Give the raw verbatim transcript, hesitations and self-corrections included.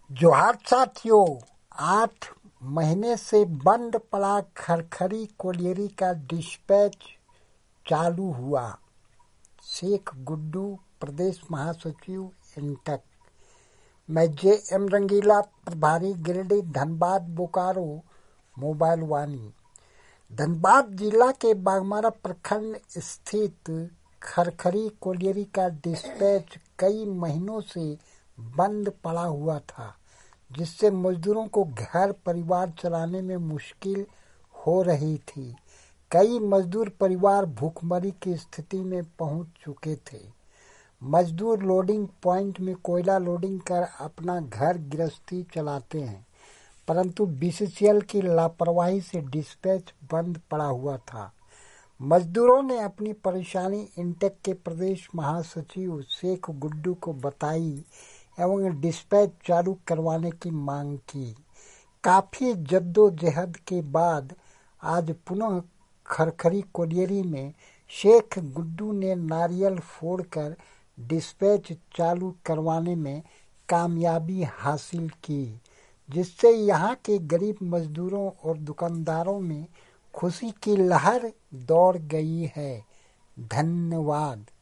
जोहार साथियों, आठ महीने से बंद पड़ा खरखरी कोलियरी का डिस्पैच चालू हुआ। शेख गुड्डू, प्रदेश महासचिव इंटक। मैं जे एम रंगीला, प्रभारी गिरिडीह, धनबाद, बोकारो, मोबाइल वाणी। धनबाद जिला के बागमारा प्रखंड स्थित खरखरी कोलियरी का डिस्पैच कई महीनों से बंद पड़ा हुआ था, जिससे मजदूरों को घर परिवार चलाने में मुश्किल हो रही थी। कई मजदूर परिवार भूखमरी की स्थिति में पहुंच चुके थे। मजदूर लोडिंग पॉइंट में कोयला लोडिंग कर अपना घर गृहस्थी चलाते हैं, परंतु बी सी सी एल की लापरवाही से डिस्पैच बंद पड़ा हुआ था। मजदूरों ने अपनी परेशानी इंटेक के प्रदेश महासचिव शेख गुड्डू को बताई एवं डिस्पैच चालू करवाने की मांग की। काफी जद्दोजहद के बाद आज पुनः खरखरी कोलियरी में शेख गुड्डू ने नारियल फोड़कर डिस्पैच चालू करवाने में कामयाबी हासिल की, जिससे यहाँ के गरीब मजदूरों और दुकानदारों में खुशी की लहर दौड़ गई है। धन्यवाद।